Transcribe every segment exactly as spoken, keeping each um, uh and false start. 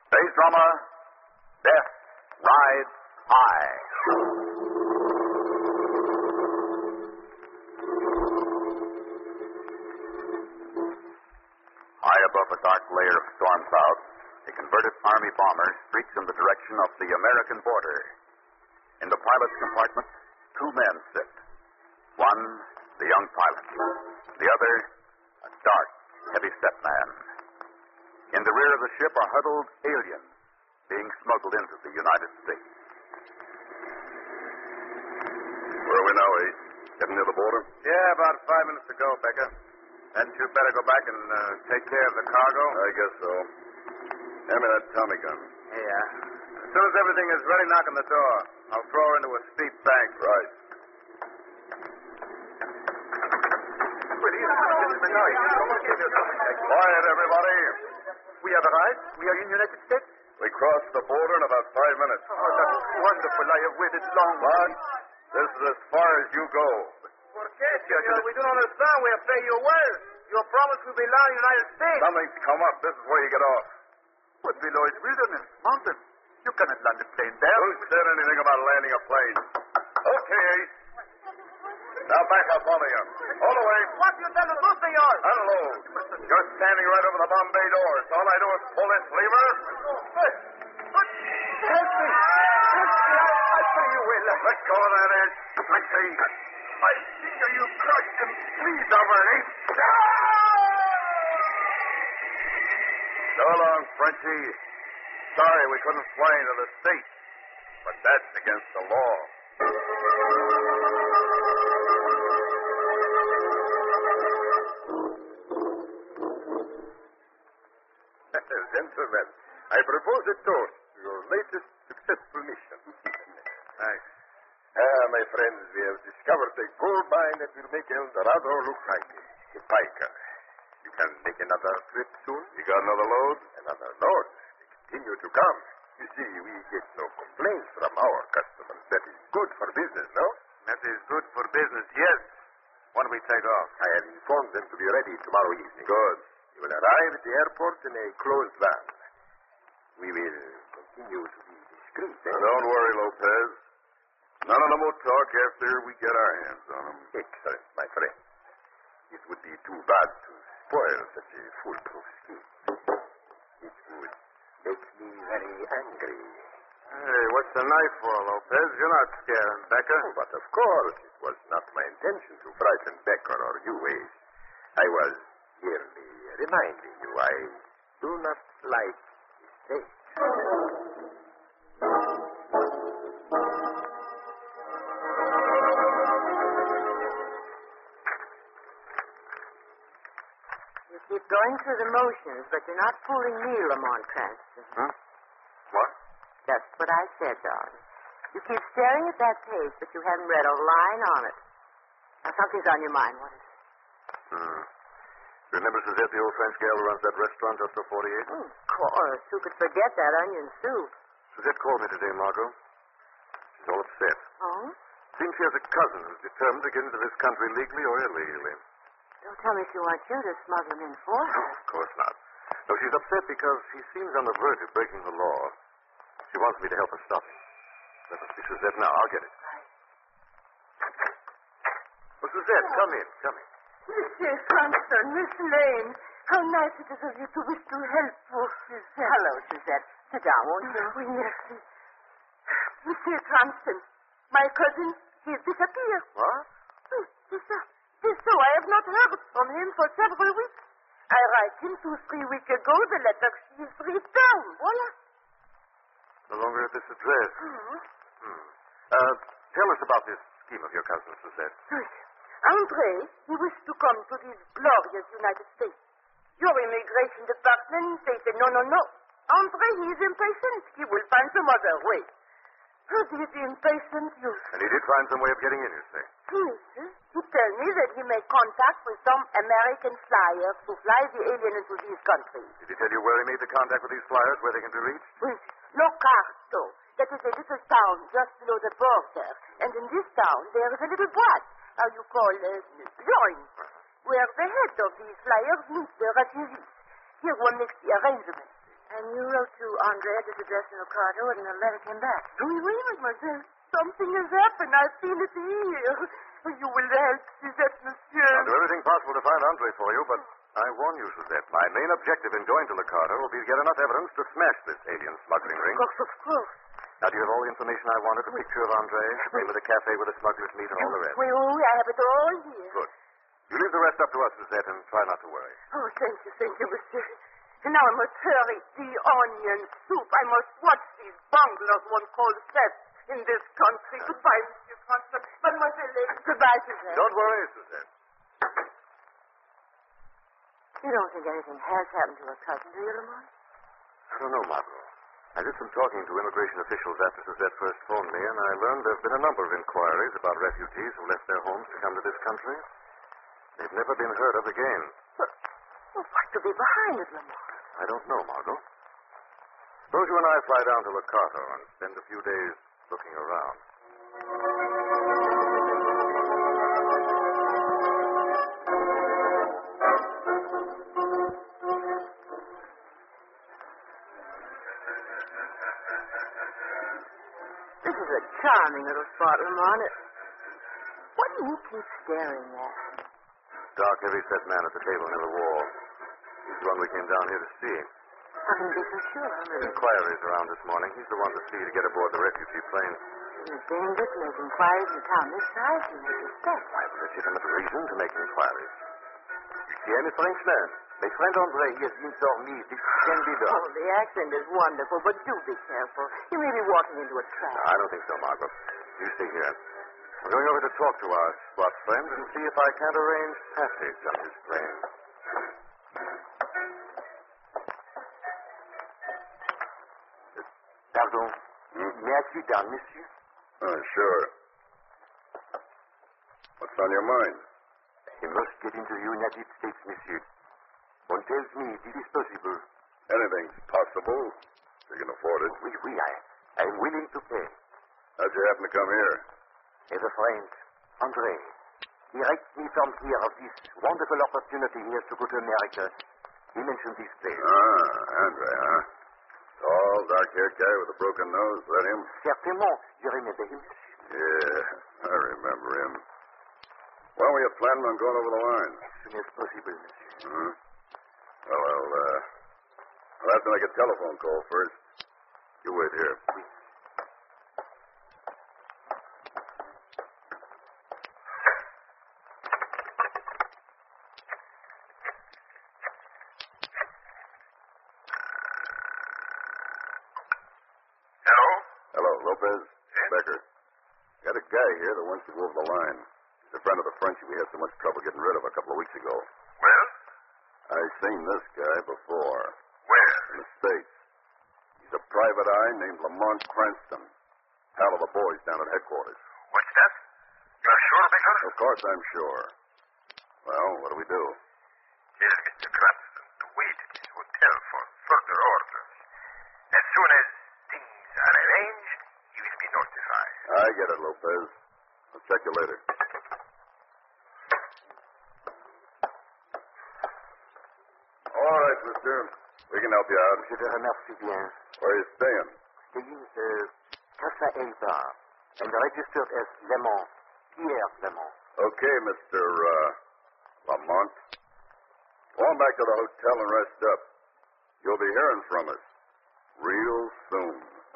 Space drama, Death Rides High. High above a dark layer of storm clouds, a converted Army bomber streaks in the direction of the American border. In the pilot's compartment, two men sit. One, the young pilot. The other, a dark, heavy-set man. In the rear of the ship are huddled aliens being smuggled into the United States. Where are we now, eh? Getting near the border? Yeah, about five minutes ago, Becker. Hadn't you better go back and uh, take care of the cargo? I guess so. Hand me that Tommy gun. Yeah. As soon as everything is ready, knock on the door. I'll throw her into a steep bank. Right. Quiet, everybody. We have arrived. We are in the United States. We cross the border in about five minutes. Oh, that's wonderful. I have waited long. But this is as far as you go. Por qué, senor? We don't understand. We have paid your word. Your promise will be law in the United States. Something's come up. This is where you get off. But below is wilderness, mountain. You cannot land a plane there. Who said anything about landing a plane? Okay. Now back up, all of you. All the way. What do you tell us to do, senor? Unload. You're standing right over the bomb bay doors. All I do is pull this lever. Help me. Help me. I say you will. Let go of that edge. I say, I see you crushed and squeezed already. So long, Frenchie. Sorry we couldn't fly into the States, but that's against the law. Gentlemen, I propose a toast to your latest successful mission. Thanks. Ah, my friends, we have discovered a gold mine that will make El Dorado look like a piker. You can make another trip soon. You got another load? Another load. Continue to come. You see, we get no complaints from our customers. That is good for business, no? That is good for business, yes. When do we take off? I have informed them to be ready tomorrow evening. Good. You will arrive at the airport in a closed van. We will continue to be discreet. Eh? Don't worry, Lopez. None of them will talk after we get our hands on them. Excellent, my friend. It would be too bad to spoil such a foolproof scheme. It would make me very angry. Hey, what's the knife for, Lopez? You're not scaring Becker. Oh, but of course, it was not my intention to frighten Becker or you, eh? I was merely reminding you I do not like mistakes. You keep going through the motions, but you're not fooling me, Lamont Cranston. Huh? What? Just what I said, darling. You keep staring at that page, but you haven't read a line on it. Now, something's on your mind. What is it? Hmm. Remember Suzette, the old French gal who runs that restaurant just off forty-eight? Oh, of course. Who could forget that onion soup? Suzette called me today, Margot. She's all upset. Oh? Seems she has a cousin who's determined to get into this country legally or illegally. Don't tell me she wants you to smuggle him in for her. Of course not. No, she's upset because he seems on the verge of breaking the law. She wants me to help her stop him. Let us see Suzette now. I'll get it. Well, Suzette, come in. Come in. Monsieur Cranston, Miss Lane, how nice it is of you to wish to help poor Suzette. Hello, Suzette. Sit down, won't you? Oui, merci. Monsieur Cranston, my cousin, he has disappeared. What? Oui, c'est ça. C'est so. I have not heard from him for several weeks. I write him two, three weeks ago the letter she is returned. Voila. No longer at this address. Mm-hmm. Hmm. Uh, tell us about this scheme of your cousin, Suzette. Oui. Andre, he wished to come to these glorious United States. Your immigration department, they said, no, no, no. Andre, he is impatient. He will find some other way. But he is impatient, you. And he did find some way of getting in, you say? Yes, sir. He tell me that he made contact with some American flyers to fly the alien into these countries. Did he tell you where he made the contact with these flyers, where they can be reached? Oui. Locarto. That is a little town just below the border. And in this town, there is a little boîte, how you call it, joint, where the head of these flyers meet the refugees. Here one makes the arrangements. And you wrote to Andre at this address in Ricardo, and the letter came back. Oui, oui, mademoiselle. Something has happened. I feel it here. You will help Suzette, monsieur. I'll do everything possible to find Andre for you, but I warn you, Suzette, my main objective in going to Ricardo will be to get enough evidence to smash this alien smuggling ring. Of course, of course. Now, do you have all the information I wanted? A picture of Andre, name of the cafe where the smugglers meet, and all the rest? Oui, oui, I have it all here. Good. You leave the rest up to us, Suzette, and try not to worry. Oh, thank you, thank you, monsieur. And now I must hurry. The onion soup. I must watch these bunglers one called thefts in this country. Goodbye, Monsieur Constable. Mademoiselle Lady. Goodbye, Suzette. Don't worry, Suzette. You don't think anything has happened to her cousin, do you, Lamont? I don't know, Margot. I did some talking to immigration officials after Suzette first phoned me, and I learned there have been a number of inquiries about refugees who left their homes to come to this country. They've never been heard of again. But, well, what could be behind it, Lamont? I don't know, Margot. Suppose you and I fly down to Locato and spend a few days looking around. This is a charming little spot, Lamont. What do you keep staring at? Dark, heavy-set man at the table near the wall. He's the one we came down here to see. How can you be so sure? Made inquiries around this morning. He's the one to see to get aboard the refugee plane. It's dangerous to make inquiries in a town this size and make respect. I have a legitimate reason to make inquiries. You see any Frenchman? My friend Andre, he has informed me this can be done. Oh, the accent is wonderful, but do be careful. You may be walking into a trap. No, I don't think so, Margaret. You stay here. I'm going over to talk to our SWAT friend and see if I can't arrange passage on his plane. Pardon. Hmm? May I sit down, monsieur? Oh, sure. What's on your mind? I must get into the United States, monsieur. One tells me it is possible. Anything's possible. You can afford it. Oui, oui, I, I am willing to pay. How'd you happen to come here? I have a friend, Andre. He writes me from here of this wonderful opportunity he has to go to America. He mentioned this place. Ah, Andre, huh? Tall, dark-haired guy with a broken nose. That him? Certainement. You remember him? Yeah, I remember him. When were you planning on going over the line? As soon as possible, monsieur. Hmm? Well, I'll, uh, I'll have to make a telephone call first. You wait here. Oui. Hello? Hello, Lopez. Becker. Got a guy here that wants to go over the line. He's a friend of the Frenchie we had so much trouble getting rid of a couple of weeks ago. Well? I've seen this guy before. Where? In the States. He's a private eye named Lamont Cranston. Pal of the boys down at headquarters. What's that? You're sure, Baker? Of course I'm sure. Well, what do we do? Tell Mister Cranston to wait at his hotel for further orders. As soon as things are arranged, he will be notified. I get it, Lopez. I'll check you later. All right, mister. We can help you out. Je te remercie bien. Where are you staying? Staying uh, Casa El Bar. And registered as Lemont. Pierre Lemont. Okay, Mister Uh, Lamont. Go on back to the hotel and rest up. You'll be hearing from us real soon.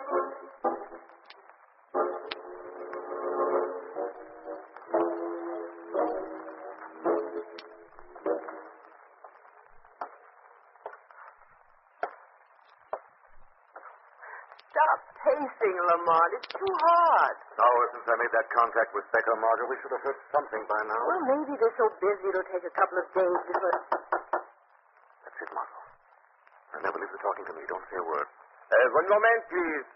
Stop pacing, Lamont. It's too hard. Oh, since I made that contact with Becker, Margaret, we should have heard something by now. Well, maybe they're so busy it'll take a couple of days before... That's it, Margot. I never leave her talking to me. Don't say a word. Uh, one moment, please.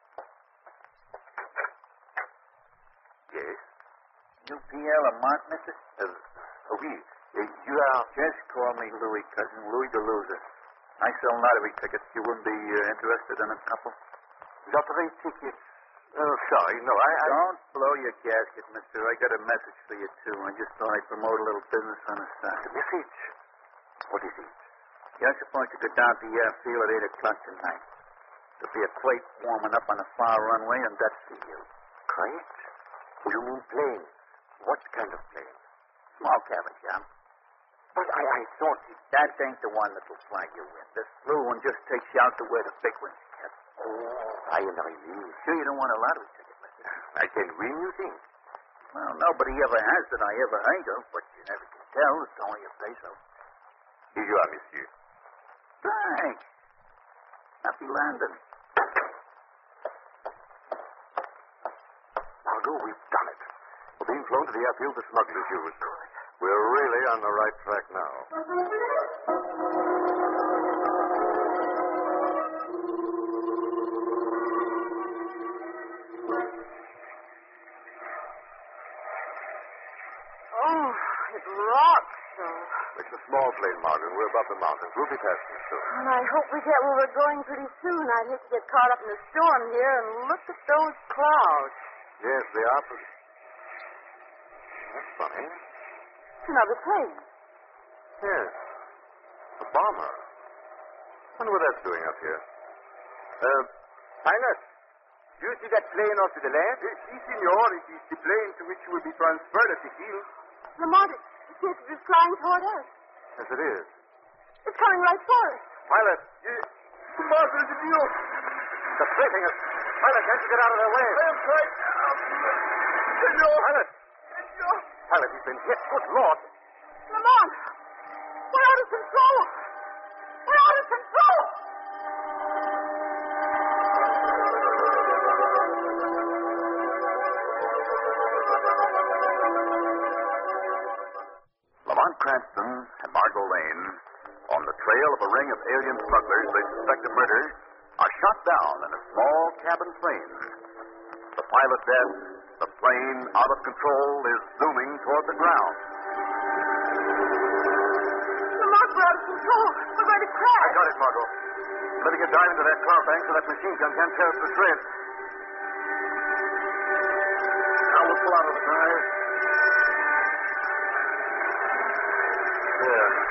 Yes? You Pierre Lamont, mister? Uh, oui. Uh, you are... Just call me Louis, cousin. Louis DeLuza. I sell lottery tickets. You wouldn't be uh, interested in a couple? Lottery tickets? Oh, sorry. No, I... I... Don't blow your gasket, mister. I got a message for you, too. I just thought I'd promote a little business on the side. A message? What is it? You're supposed to go down to the airfield at eight o'clock tonight. There'll be a crate warming up on the far runway, and that's for you. Crate? You mean plane? What kind of plane? Small cabin, John. But I, I thought it... That ain't the one that'll fly you in. This blue one just takes you out to where the big ones kept. Oh, I really... Sure you don't want a lottery ticket, mister? I can win, you think? Well, nobody ever has that I ever heard of, but you never can tell. It's only a say-so. Here you are, monsieur. Thanks. Happy landing. Margot, we've done it. We're being flown to the airfield the smugglers used. We're really on the right track now. Oh, it rocks so. It's a small plane, Margaret. We're above the mountains. We'll be passing soon. And I hope we get where we're going pretty soon. I'd hate to get caught up in the storm here, and look at those clouds. Yes, they are. Pretty... That's funny. It's another plane. Yes. A bomber. Wonder what that's doing up here. Uh, pilot, do you see that plane off to the left? Yes, si, senor. It is the plane to which you will be transferred at the field. Lamont, it seems to be flying toward us. Yes, it is. It's coming right for us. Pilot, you... Master, the deal. They're facing us. Pilot, can't you get out of their way? I am trying now. Senor. Pilot. Senor. Pilot, he's been hit. Good Lord. Lamont, we're out of control. We're out of control. Lamont Cranston and Margot Lane, on the trail of a ring of alien smugglers they suspect of murder, are shot down in a small cabin plane. The pilot dead, the plane out of control is zooming toward the ground. Lamont, we're out of control. We're going to crash. I got it, Margot. Better get down into that cloud bank so that machine gun can't tear us the thread. Now we'll pull out of the drive. There.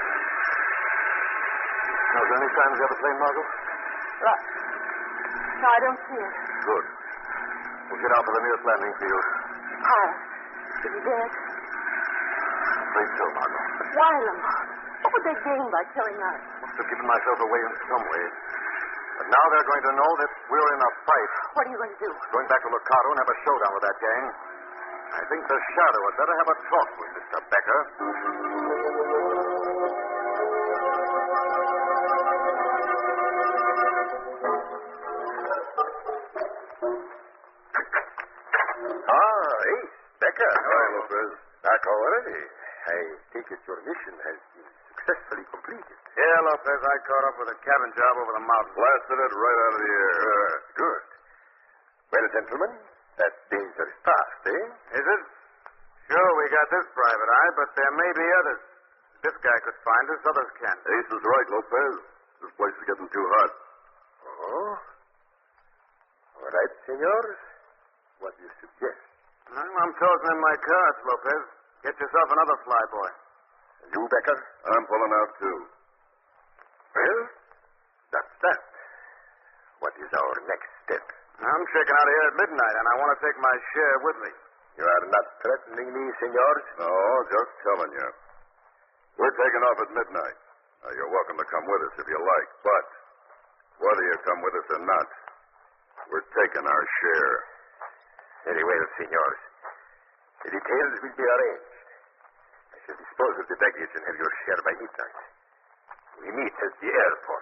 Now, is there any sign of the other plane, Margot? Right. No, I don't see it. Good. We'll get out to the nearest landing field. How? Is he dead? Afraid so, Margot. Why, Lamont? What would they gain by killing us? Must have given myself away in some way. But now they're going to know that we're in a fight. What are you going to do? Going back to Locato and have a showdown with that gang. I think the Shadow had better have a talk with Mister Becker. Ah, hey, Becker. Hi, Lopez. Back already. I take it your mission has been successfully completed. Yeah, Lopez, I caught up with a cabin job over the mountain. Blasted it right out of the air. Uh, good. Well, gentlemen, that's dangerous fast, eh? Is it? Sure, we got this private eye, but there may be others. This guy could find us, others can't. Ace is right, Lopez. This place is getting too hot. Oh? All right, senors. What do you suggest? Well, I'm tossing in my cards, Lopez. Get yourself another flyboy. You, Becker? I'm pulling out, too. Well, that's that. What is our next step? I'm checking out of here at midnight, and I want to take my share with me. You are not threatening me, senors? No, just telling you. We're taking off at midnight. Now, you're welcome to come with us if you like, but whether you come with us or not, we're taking our share. Very well, senors. The details will be arranged. I shall dispose of the baggage and have your share by midnight. We meet at the airport.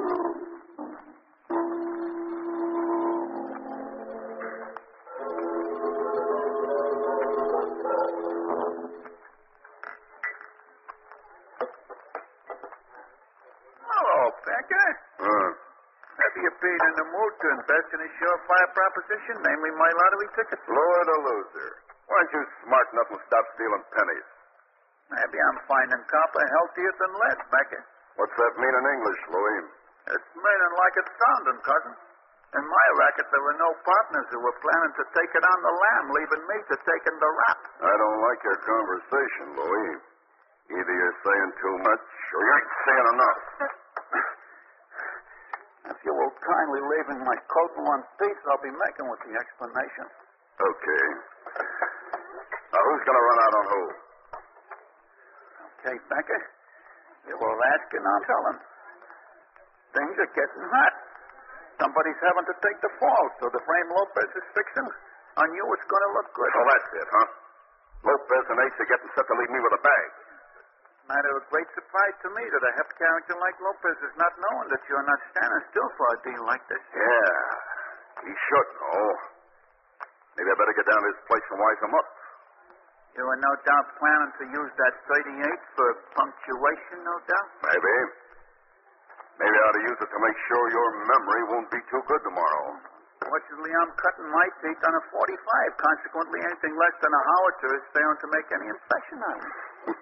Hello, Becker. Huh? Maybe you've been in the mood to invest in a surefire proposition, namely my lottery ticket. Lord a loser. Why don't you smarten up and stop stealing pennies? Maybe I'm finding copper healthier than lead, Becker. What's that mean in English, Louis? It's meaning like it's sounding, cousin. In my racket, there were no partners who were planning to take it on the lam, leaving me to take in the rap. I don't like your conversation, Louis. Either you're saying too much or you ain't saying enough. If you will kindly leave in my coat in one piece, I'll be making with the explanation. Okay. Now, who's going to run out on who? Okay, Becker. You will ask and I'll tell him. Things are getting hot. Somebody's having to take the fall, so the frame Lopez is fixing, on you it's going to look good. Oh, that's it, huh? Lopez and Ace are getting set to leave me with a bag. Matter of great surprise to me that a hep character like Lopez is not knowing that you're not standing still for a deal like this. Yeah, he should know. Maybe I better get down to his place and wise him up. You are no doubt planning to use that thirty-eight for punctuation, no doubt? Maybe. Maybe I ought to use it to make sure your memory won't be too good tomorrow. Fortunately, I'm cutting my teeth on a forty-five. Consequently, anything less than a howitzer is failing to make any impression on me.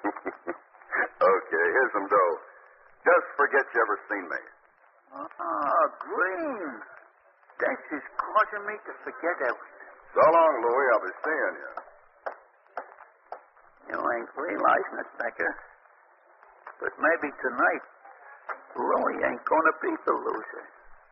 Okay, here's some dough. Just forget you ever seen me. Ah, Green. This is causing me to forget everything. So long, Louie. I'll be seeing you. You ain't realizing it, Becker. But maybe tonight, Louie ain't going to be the loser.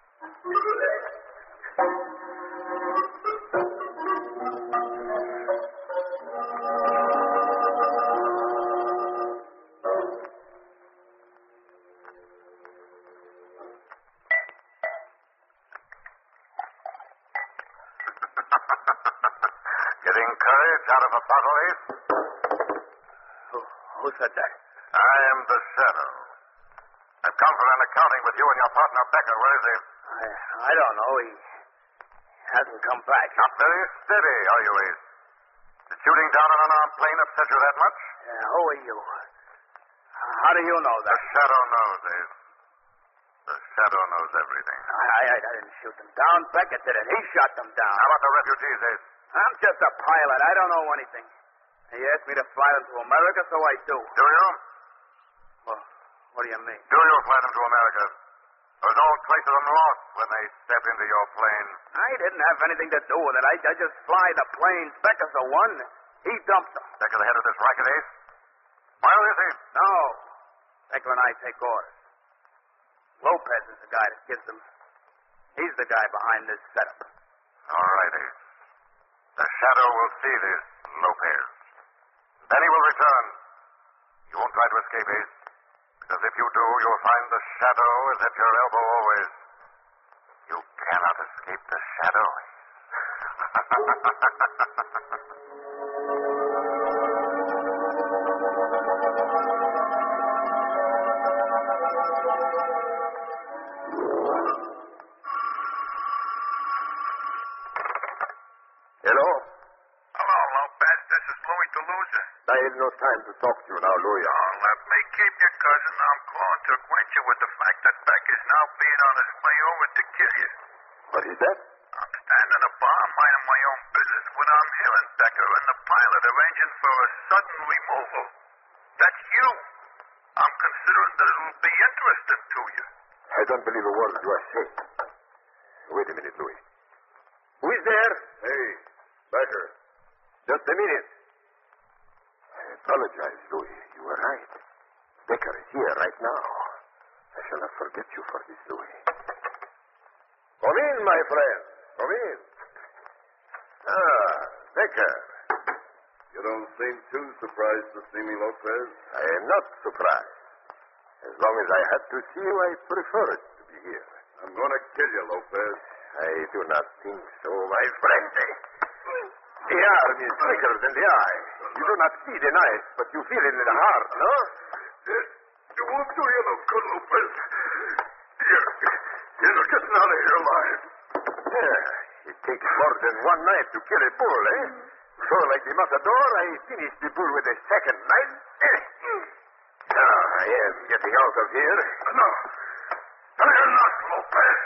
Getting courage out of a bottle, Ace? Who, who said that? I am the Shadow. I've come for an accounting with you and your partner, Becker. Where is he? I, I don't know. He hasn't come back. Not very steady, are you, Ace? Did shooting down an unarmed plane upset you that much? Yeah, who are you? How do you know The that? Shadow knows, Ace. The Shadow knows everything. I, I, I didn't shoot them down. Becker did it. He shot them down. How about the refugees, Ace? I'm just a pilot. I don't know anything. He asked me to fly them to America, so I do. Do you? Well, what do you mean? Do you fly them to America? Or was all trace of them lost when they stepped into your plane? I didn't have anything to do with it. I, I just fly the planes. Becker's the one. He dumped them. Becker, the head of this racket, Ace? Where is he? No. Becker and I take orders. Lopez is the guy that gives them. He's the guy behind this setup. All right, Ace. The Shadow will see this, Lopez. Then he will return. You won't try to escape, Ace. Because if you do, you'll find the Shadow is at your elbow always. You cannot escape the Shadow, Ace. Hello? Hello, Lopez. This is Louis Toulouse. I ain't no time to talk to you now, Louis. Oh, let me keep you, cousin. I'm calling to acquaint you with the fact that Beck is now being on his way over to kill you. What is that? I'm standing a bar minding my own business when I'm hearing Becker and the pilot arranging for a sudden removal. That's you. I'm considering that it'll be interesting to you. I don't believe a word you are saying. Wait a minute, Louis. Who is there? Hey, Becker. Just a minute. I apologize, Louis. You were right. Becker is here right now. I shall not forget you for this, Louis. Come in, my friend. Come in. Ah, Becker. You don't seem too surprised to see me, Lopez. I am not surprised. As long as I had to see you, I prefer it to be here. I'm going to kill you, Lopez. I do not think so, my friend. The arm is quicker than the eye. You do not see the knife, but you feel it in the heart, no? You won't do you no good, Lopez. You're, you're getting out of here alive. Yeah, it takes more than one knife to kill a bull, eh? So, like the matador, I finished the bull with a second knife. Now, I am getting out of here. No. No, you're not, Lopez.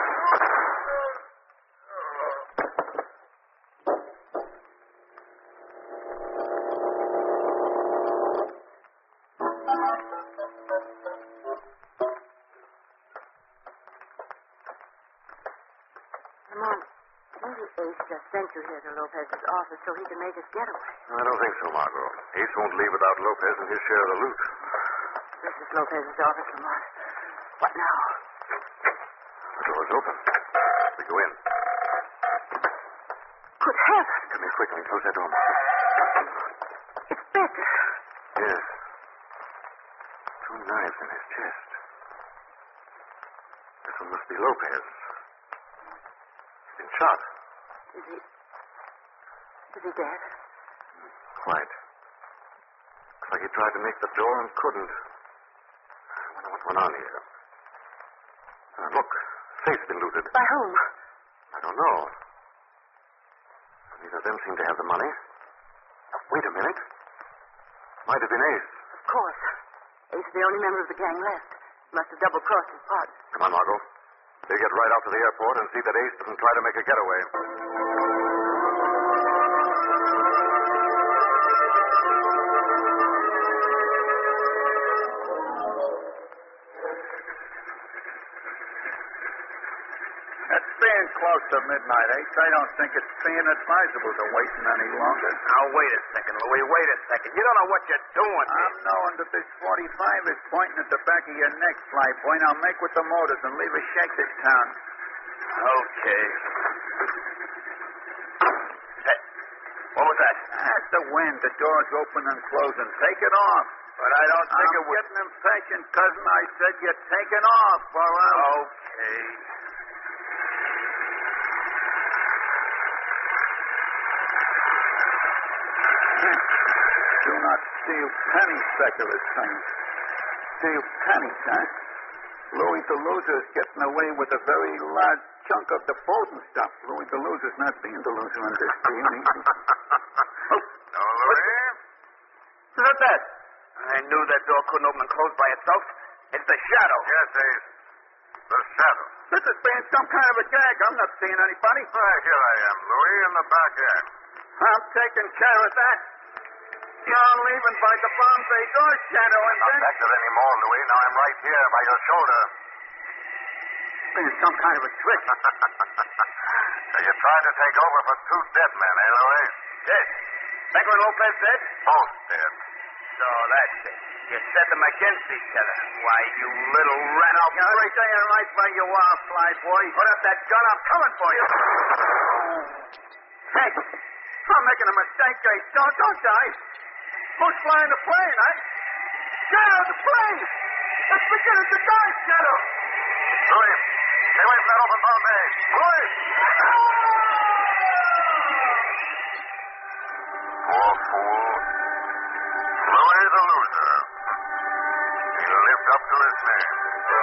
Lamont, maybe Ace just sent you here to Lopez's office so he can make his getaway. I don't think so, Margot. Ace won't leave without Lopez and his share of the loot. This is Lopez's office, Lamont. What now? door's open. We go in. Good heavens. Come here quickly and close that door. It's Becker. Yes. Two knives in his chest. This one must be Lopez. He's been shot. Is he... Is he dead? Quite. Looks like he tried to make the door and couldn't. I wonder what went on here. Uh, look, safe been looted. By whom? I don't know. Neither of them seem to have the money. Wait a minute. Might have been Ace. Of course. Ace is the only member of the gang left. Must have double-crossed his partner. Come on, Margot. We'll get right out to the airport and see that Ace doesn't try to make a getaway. It's being close to midnight, Ace. I don't think it's being advisable to waiting any longer. Now, wait a second, Louis. Wait a second. You don't know what you're doing. I'm knowing that this forty-five is pointing at the back of your neck, Flyboy. Now make with the motors and leave us shake this town. Okay. Hey, what was that? That's the wind. The door's open and closing. Take it off. But I don't think I'm it was... getting impatient, cousin. I said you're taking off, or else... Okay. Do not steal penny speculators, son. Steal pennies, huh? Louis the Loser's getting away with a very large chunk of the Bolton stuff. Louis the Loser's not being the loser in this deal. Oh. No, Louis? Is that that? I knew that door couldn't open and close by itself. It's the shadow. Yes, Ace. The shadow. This is being some kind of a gag. I'm not seeing anybody. Why, here I am, Louis, in the back end. I'm taking care of that. You're leaving by the Bombay door, Shadow, and Not then... back there anymore, Louis. Now I'm right here by your shoulder. Being some kind of a trick. So you tried to take over for two dead men, eh, Louis? Dead? Becker and Lopez dead? Both dead. So that's it. You set them against each other. Why, you little rat. I'll You're break staying right where you are, Flyboy. Put up that gun. I'm coming for you. Hey, I'm making a mistake, Ace. Don't, don't die. Who's flying the plane, eh? Shadow, the plane! It's beginning to die, Shadow! Louis, stay away from that open Bombay. Louis! Poor fool. Louis the Loser. He lived up to his name.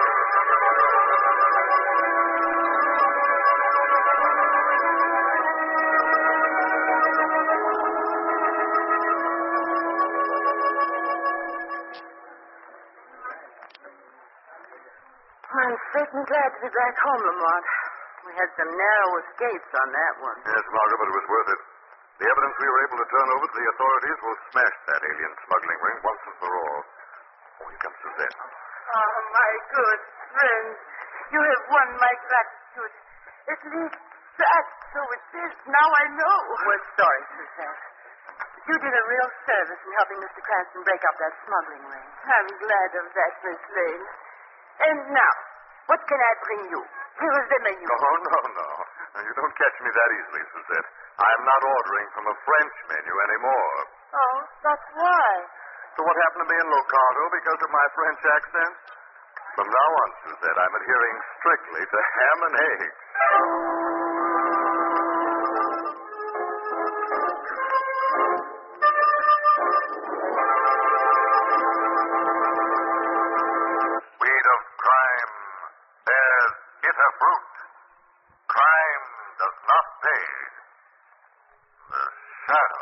I'm certain glad to be back home, Lamont. We had some narrow escapes on that one. Yes, Margaret, but it was worth it. The evidence we were able to turn over to the authorities will smash that alien smuggling ring once and for all. Oh, here comes Suzette. Oh, my good friend. You have won my gratitude. At least that, so it is. Now I know. We're sorry, Suzette. You did a real service in helping Mister Cranston break up that smuggling ring. I'm glad of that, Miss Lane. And now, what can I bring you? Here is the menu. No, no, no. Now, you don't catch me that easily, Suzette. I'm not ordering from a French menu anymore. Oh, that's why. So what happened to me in Locarno because of my French accent? From now on, Suzette, I'm adhering strictly to ham and eggs. Weed of crime bears bitter fruit. Crime does not pay. The shadow.